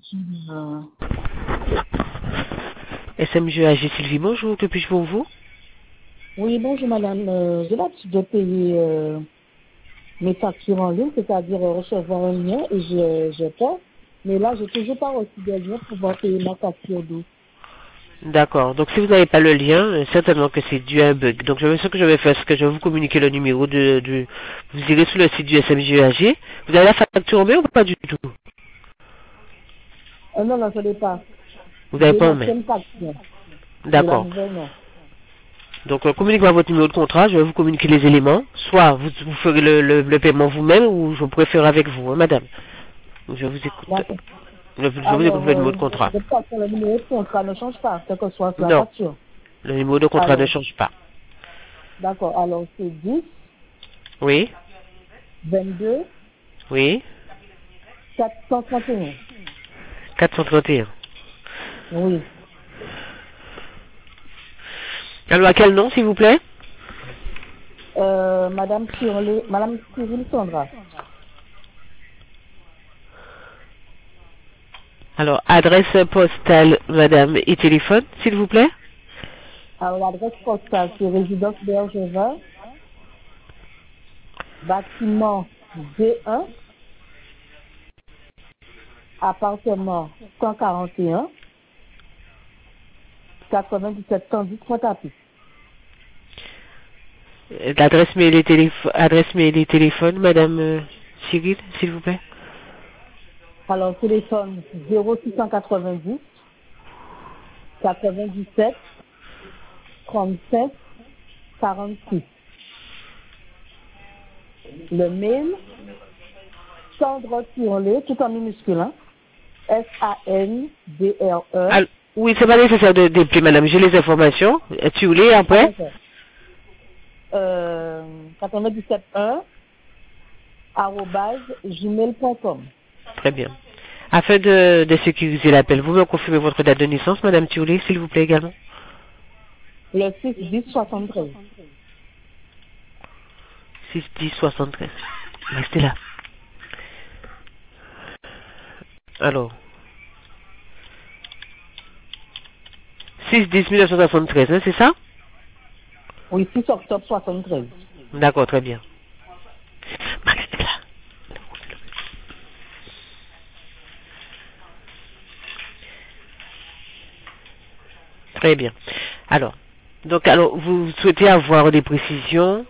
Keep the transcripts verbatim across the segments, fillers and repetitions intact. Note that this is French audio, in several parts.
Euh, S M G A G Sylvie, bonjour, que puis-je pour vous? Oui, bonjour madame. Euh, J'ai l'habitude de payer euh, mes factures en ligne, c'est-à-dire euh, recevoir un lien et je, je paie. Mais là, j'ai toujours pas reçu de lien pour pouvoir payer ma facture d'eau. D'accord, donc si vous n'avez pas le lien, euh, certainement que c'est dû à un bug. Donc je vais- ce que je vais faire, c'est que je vais vous communiquer le numéro de, de... Vous irez sur le site du S M G A G. Vous avez la facture en main ou pas du tout? Euh, non, non, je l'ai pas. Vous n'avez J'ai pas en main. l'ancienne facture. J'ai la D'accord. nouvelle, non. Donc euh, communiquez-moi votre numéro de contrat, je vais vous communiquer les éléments. Soit vous, vous ferez le, le, le paiement vous-même ou je pourrais faire avec vous, hein, madame. Donc, je vous écoute. D'accord. Je, je vous écoute Alors, le numéro euh, de contrat. de toute façon, le numéro de contrat ne change pas, quelle que soit la Non, facture. le numéro de contrat ne Alors, change pas. d'accord. Alors, c'est dix, Oui, vingt-deux, oui, quatre cent trente et un. quatre cent trente et un. Oui. Alors à quel nom, s'il vous plaît? Euh, Madame Cyril, Madame Cyril Sandra. Alors, adresse postale, madame, et téléphone, s'il vous plaît? Alors, l'adresse postale, c'est résidence Bergevin, bâtiment D un, appartement cent quarante et un, quatre-vingt-dix-sept cent dix Pointe-à-Pitre. Euh, L'adresse mail et téléphone, adresse mail et téléphone, madame euh, Cyril, s'il vous plaît? Alors, téléphone zéro six cent quatre-vingt-dix, quatre-vingt-dix-sept, trente-cinq, quarante-six. Le mail, Sandra Tirlet, tout en minuscule, hein, S A N D R E. Ah, oui, c'est pas nécessaire de d'appeler, madame, j'ai les informations. Euh, Tu voulais Ah, après? d'accord. Euh, quatre-vingt-dix-sept un, arobase gmail point com. Très bien. Afin de, de sécuriser l'appel, vous me confirmez votre date de naissance, madame Thioulé, s'il vous plaît également? Le six dix soixante-treize. six dix soixante-treize. Restez là. Alors, six dix mille neuf cent soixante-treize, hein, c'est ça? Oui, six octobre soixante-treize. D'accord, très bien. Restez là. Très bien. Alors, donc, alors, vous souhaitez avoir des précisions?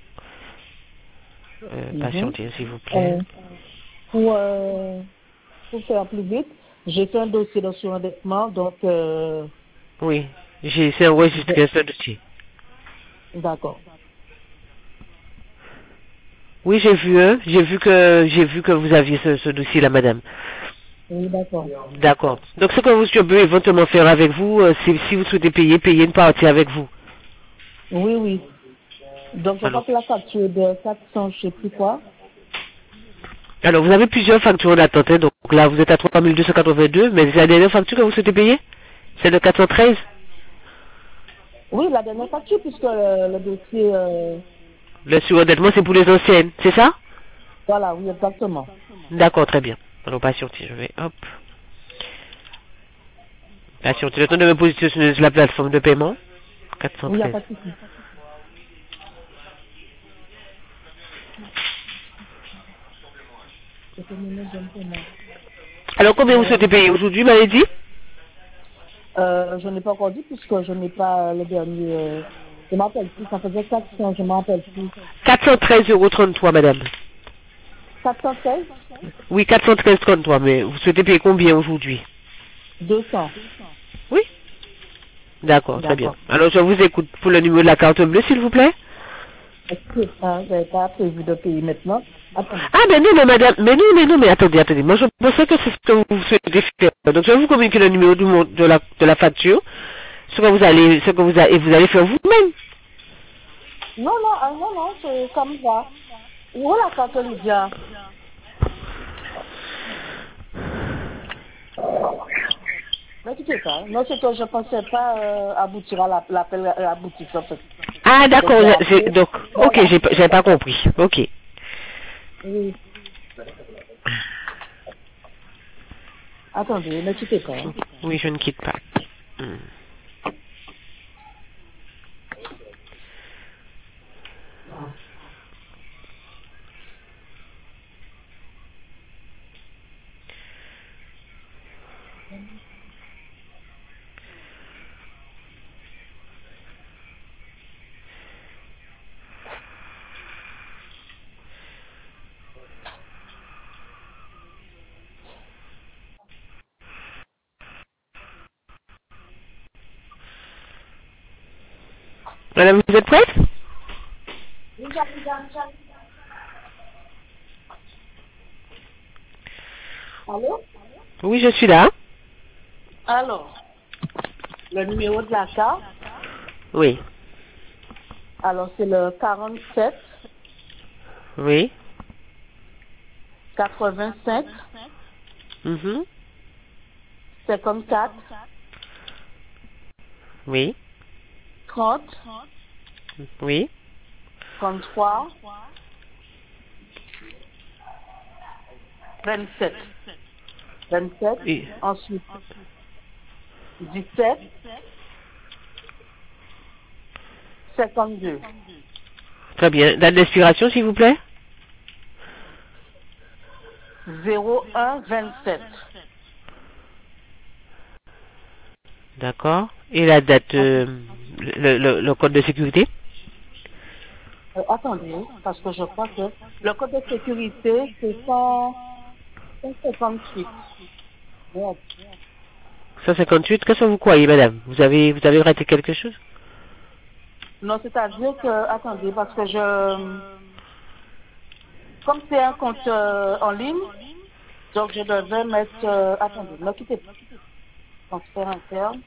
Euh, Mhm. patientez, s'il vous plaît. Euh, pour, euh, pour faire plus vite, j'ai fait un dossier de surendettement, donc euh, Oui, j'ai essayé je- d'enregistrer ce dossier. d'accord. Oui, j'ai vu, hein, j'ai vu que j'ai vu que vous aviez ce, ce dossier-là, madame. Oui, d'accord. D'accord. Donc, ce que vous je peux éventuellement faire avec vous, euh, c'est si vous souhaitez payer, payer une partie avec vous. Oui, oui. Donc je crois Alors, que la facture de quatre cents, je sais plus quoi. alors vous avez plusieurs factures d'attente, hein, donc là, vous êtes à trois mille deux cent quatre-vingt-deux, mais c'est la dernière facture que vous souhaitez payer? C'est de quatre cent treize? Oui, la dernière facture, puisque le, le dossier, euh, Le surendettement, c'est pour les anciennes, c'est ça? voilà, oui, exactement. D'accord, très bien. Alors, patientez, je vais, hop. Patientez, le temps de me positionner sur la plateforme de paiement. Oui, il n'y a quatre cent treize. pas de souci. C'était le nom d'un paiement. Alors, combien vous souhaitez Madame. payer aujourd'hui, m'avez dit? Euh, je n'ai pas encore dit puisque je n'ai pas le dernier. Euh, je m'appelle plus, ça faisait quatre cents, je m'appelle plus. quatre cent treize euros trente-trois, madame. quatre cent seize, Oui, quatre cent treize trente-trois, mais vous souhaitez payer combien aujourd'hui? deux cents. Oui. D'accord, très bien. D'accord. Alors, je vous écoute pour le numéro de la carte bleue, s'il vous plaît. Est-ce que hein, j'avais pas prévu de payer maintenant? Attendez. Ah, mais non, mais madame, mais non, mais non, mais attendez, attendez. Moi, je pensais que c'est ce que vous souhaitez faire. Donc, je vais vous communiquer le numéro du mon- de la, de la facture, ce que vous allez, ce que vous allez, et vous allez faire vous-même. Non, non, ah, non, non, c'est comme ça. Où est la carte Lydia? Mais tu sais ça. Non, c'est que je pensais pas euh, aboutir à la- l'appel à la boutique en fait. Ah, Donc d'accord, j'ai j'ai- appelé. donc, ok, Voilà. j'ai pas j'ai pas compris. Ok. Oui. Attendez, ne quittez pas. Hein. Oui, je ne quitte pas. Hmm. Madame, vous êtes prête? Allô? Oui, je suis là. Alors, le numéro de la carte, Oui. alors c'est le quarante-sept Oui. quatre-vingt-cinq Mhm. cinquante-quatre Oui. trente Oui. trente-trois vingt-sept vingt-sept, Oui. ensuite dix-sept cinquante-deux Très bien. Date d'expiration, s'il vous plaît? zéro un vingt-sept. D'accord. Et la date, euh, le, le, le code de sécurité? Euh, attendez, parce que je crois que le code de sécurité, c'est cent cinquante-huit. Bon. cent cinquante-huit. Qu'est-ce que vous croyez, madame? Vous avez, vous avez raté quelque chose? Non, c'est-à-dire que, attendez, parce que je, comme c'est un compte euh, en ligne, donc je devais mettre, euh, attendez, ne quittez pas, transfert interne,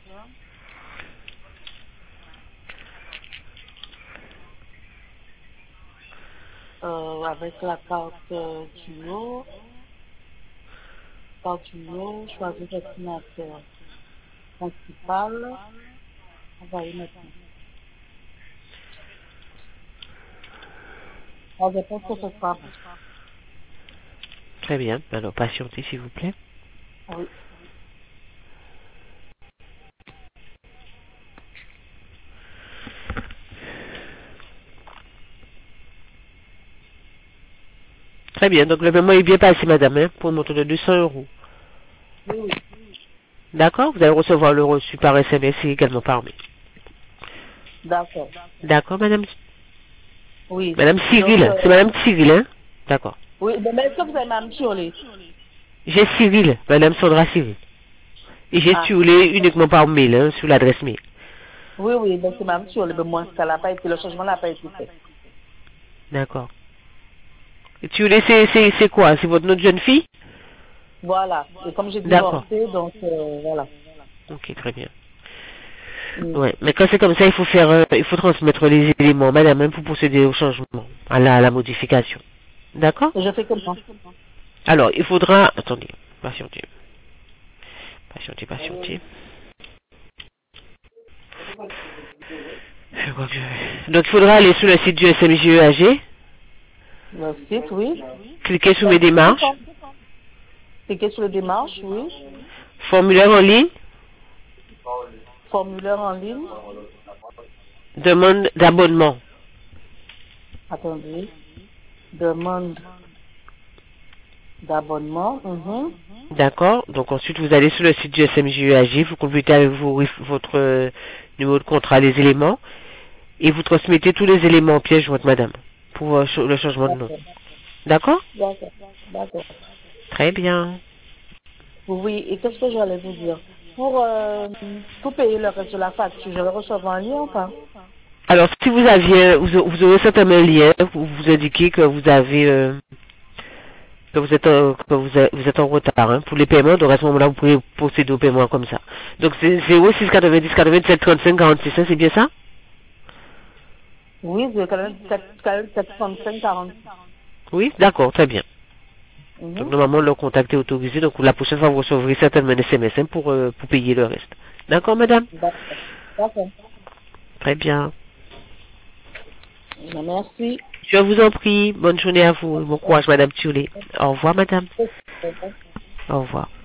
euh, avec la carte euh, duo, carte duo, choisir destinataire principal, envoyer maintenant. Alors, je pense que ce sera bon. Très bien. Alors, patientez, s'il vous plaît. Oui. Très bien. Donc, le paiement est bien passé, madame, hein, pour un montant de deux cents euros. Oui, oui. D'accord? Vous allez recevoir le reçu par S M S et également par mail. D'accord. D'accord, madame? Oui. Madame Donc, Cyril. C'est euh, madame Cyril, hein? D'accord. oui, mais est-ce que vous avez même Tiolé? J'ai Cyril, madame Sandra Cyril. Et j'ai Ah, Tiolé uniquement par mail, hein, sur l'adresse mail. oui, oui, donc c'est même Tiolé, mais moi, ça n'a pas été, le changement n'a pas été fait. D'accord. Et Tiolé, c'est, c'est, c'est quoi? C'est votre nom de jeune fille? Voilà. Et comme j'ai D'accord. divorcé, donc, euh, voilà. Ok, très bien. Mm. Ouais, mais quand c'est comme ça, il faut faire, euh, il faut transmettre les éléments, madame, hein, pour procéder au changement, à la, à la modification. D'accord? Et je fais comment? Alors, il faudra, attendez, patientez, patientez, patientez. Je crois que je- Donc, il faudra aller sur le site du S M J E A G, Le site, oui. cliquer sur Euh, mes démarches, Cliquez sur les démarches, oui. formulaire en ligne, Formulaire en ligne. demande d'abonnement. Attendez. Demande d'abonnement. Mhm. D'accord? Donc, ensuite, vous allez sur le site du S M J E A G, vous complétez avec vos- votre euh, numéro de contrat les éléments, et vous transmettez tous les éléments en pièce jointe, madame, pour euh, ch- le changement de nom. D'accord. D'accord? D'accord. D'accord. Très bien. Oui, et qu'est-ce que j'allais vous dire? Pour, euh, pour payer le reste de la facture, je vais recevoir un lien ou pas? Alors, si vous aviez, vous, vous aurez certainement un lien pour vous indiquer que vous avez, euh, que vous êtes, euh, que vous êtes, vous êtes en retard hein, pour les paiements. Donc, à ce moment-là, vous pouvez procéder au paiement comme ça. Donc, c'est zéro six quatre-vingt-dix quatre-vingt-sept trente-cinq quarante-six, hein, c'est bien ça? Oui, j'ai quand même sept cent cinq quarante. Oui, d'accord, très bien. Donc, Mhm. normalement, le contact est autorisé. Donc, la prochaine fois, vous recevrez certainement un S M S hein, pour, euh, pour payer le reste. D'accord, madame? D'accord. D'accord. Très bien. Merci. Je vous en prie. Bonne journée à vous. Bon courage, madame Thiolé. Au revoir, madame. Au revoir.